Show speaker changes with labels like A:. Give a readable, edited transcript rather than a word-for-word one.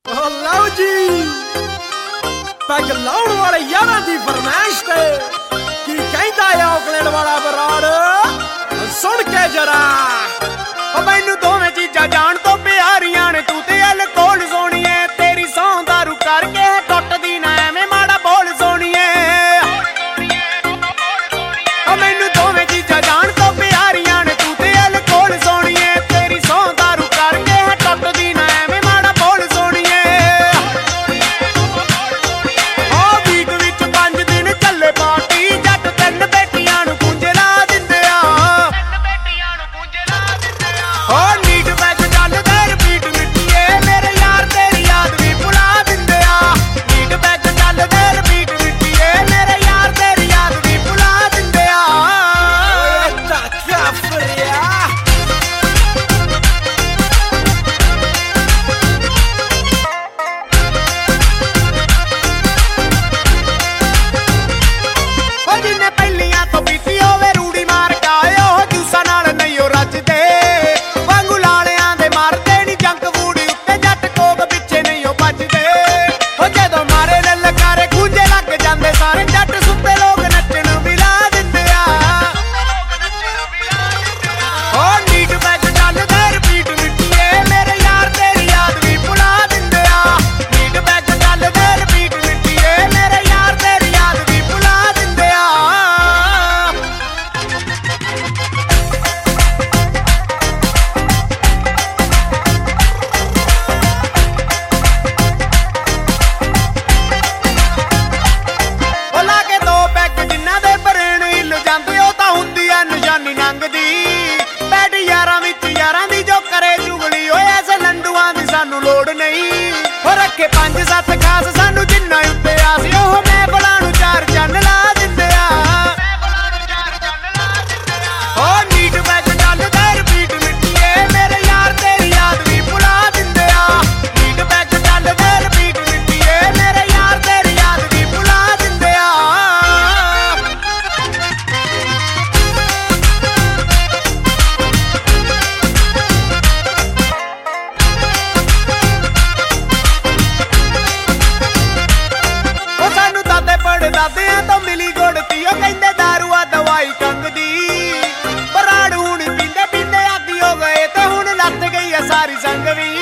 A: ਲਓ ਜੀ ਪੈਗ ਲਾਉਣ ਵਾਲੇ ਯਾਰਾਂ ਦੀ ਫਰਮਾਇਸ਼ ਤੇ ਕੀ ਕਹਿੰਦਾ ਆ ਔਕਲੈਂਡ ਵਾਲਾ ਬਰਾੜ ਸੁਣ ਕੇ ਜਰਾ
B: ਓ ਮੈਨੂੰ ਦੋਵੇਂ ਚੀਜ਼ਾਂ ਜਾਣ ਤੋਂ ਪਿਆਰੀਆਂ ਨੇ ਤੂੰ ਤੇ ਅਲਕੋਹਲ ਸੋਣੀਏ ਤੇਰੀ ਸੌਂ ਦਾਰੂ ਕਰਕੇ ਟੁੱਟਦੀ ਨਾ ਐਵੇਂ ਮਾੜਾ ਬੋਲ ਸੋਣੀਏ ਓ ਮੈਨੂੰ ਦੋਵੇਂ ਚੀਜ਼ਾਂ ਜਾਣ ਤੋਂ ਪਿਆਰੀਆਂ ਨੇ ਤੂੰ ਤੇ ਅਲਕੋਹਲ ਸੋਣੀਏ ਤੇਰੀ ਸੌਂ ਦਾਰੂ ਕਰਕੇ ਟੁੱਟਦੀ ਨਾ ਐਵੇਂ ਮਾੜਾ ਬੋਲ ਸੋਣੀਏ ਓ ਵੀਕ ਵਿੱਚ 5 ਦਿਨ ਚੱਲੇ ਪਾਰਟੀ ਜੱਟ 3 ਬੇਟੀਆਂ ਨੂੰ ਪੁੰਜੇ ਲਾ ਦਿੰਦੇ ਆ ਓ ਨੀਟ ਵਿੱਚ ਚੱਲਦੇ ਰਿਪੀਟ ਮਿੱਟੀਏ ਮੇਰੇ ਯਾਰ ਤੇਰੀ ਯਾਦ ਵੀ ਭੁਲਾ ਦਿੰਦੇ ਆ ਨੀਟ ਵਿੱਚ ਚੱਲਦੇ ਰਿਪੀਟ ਮਿੱਟੀਏ ਮੇਰੇ ਯਾਰ ਤੇਰੀ ਯਾਦ ਵੀ ਭੁਲਾ ਦਿੰਦੇ ਆ
A: ਟਾਕਾ ਫਰਿਆ
B: ਓ ਜਿੰਨੇ ਪਹਿਲੀਆਂ ਤੋਂ ਪੀਤੀ ਹੋਵੇ ਰੂੜੀ ਮਾਰ ਕੇ ਉਹ ਜੂਸਾਂ ਨਾਲ ਨਹੀਂ ਉਹ ਰੱਜਦੇ ਵਾਂਗੂ ਲਾਲਿਆਂ ਦੇ ਮਾਰਦੇ ਨੀ ਜੰਕ ਫੂਡ ਉੱਤੇ ਜੱਟ ਕੋਕ ਪਿੱਛੇ ਨਹੀਂ ਉਹ ਭੱਜਦੇ ਓ ਜਦੋਂ ਮਾਰੇ ਲਲਕਾਰੇ ਖੂੰਜੇ ਲੱਗ ਜਾਂਦੇ ਸਾਰੇ ਜੱਟ ਸੁੱਤੇ ਲੋਕ ਨੱਚਣ ਵੀ ਲਾ ਦਿੰਦੇ ਆ ਓ ਨੀਟ ਵਿੱਚ ਚੱਲਦੇ ਰਿਪੀਟ ਮਿੱਟੀਏ ਮੇਰੇ ਯਾਰ ਤੇਰੀ ਯਾਦ ਵੀ ਭੁਲਾ ਦਿੰਦੇ ਆ ਨੀਟ ਵਿੱਚ ਚੱਲਦੇ ਰਿਪੀਟ ਮਿੱਟੀਏ ਮੇਰੇ ਯਾਰ ਤੇਰੀ ਯਾਦ ਵੀ ਭੁਲਾ ਦਿੰਦੇ ਆ ਓ ਲਾ ਕੇ 2 ਪੈਗ ਜਿਨ੍ਹਾਂ ਦੇ ਬਰੇਣ ਹਿੱਲ ਜਾਂਦੇ ਉਹ ਤਾਂ ਹੁੰਦੀ ਆ ਨਿਸ਼ਾਨੀ ਲੰਘਦੀ ਬੈਡ ਯਾਰਾਂ ਵਿੱਚ ਯਾਰਾਂ ਦੀ ਜੋ ਕਰੇ ਚੁਗਲੀ ਓਏ ਐਸੇ ਲੰਡੂਆਂ ਦੀ ਸਾਨੂੰ ਲੋੜ ਨਹੀਂ ਓ ਰੱਖੇ 5-7 ਖਾਸ ਸਾਨੂੰ ਜਿੰਨਾ ਉੱਤੇ ਆਸ ਉਹ ਮਹਿਫਲਾਂ ਨੂੰ 4 ਚੰਨ ਲਾ ਦਿੰਦੇ ਆ ਓ ਨੀਟ ਵਿੱਚ ਚੱਲਦੇ ਰਿਪੀਟ ਮਿੱਟੀਏ ਮੇਰੇ ਯਾਰ ਤੇਰੀ ਯਾਦ ਵੀ ਭੁਲਾ ਦਿੰਦੇ ਆ ਨੀਟ ਵਿੱਚ ਚੱਲਦੇ ਰਿਪੀਟ ਮਿੱਟੀਏ ਮੇਰੇ ਯਾਰ ਤੇਰੀ ਯਾਦ ਵੀ ਭੁਲਾ ਦਿੰਦੇ ਆ ਓ ਸਾਨੂੰ ਦਾਦੇ ਪੜਦਾਦਿਆਂ ਤੋਂ ਮਿਲੀ ਗੁੜਤੀ ਉਹ ਕਹਿੰਦੇ ਦਾਰੂ ਆ ਦਵਾਈ ਕੰਗ ਦੀ ਬਰਾੜ ਹੁਣ ਪੀਂਦੇ ਪੀਂਦੇ ਆਦੀ ਹੋ ਗਏ ਤੇ ਹੁਣ ਲੱਤ ਗਈ ਆ ਸਾਰੀ ਸੰਗ ਵੀ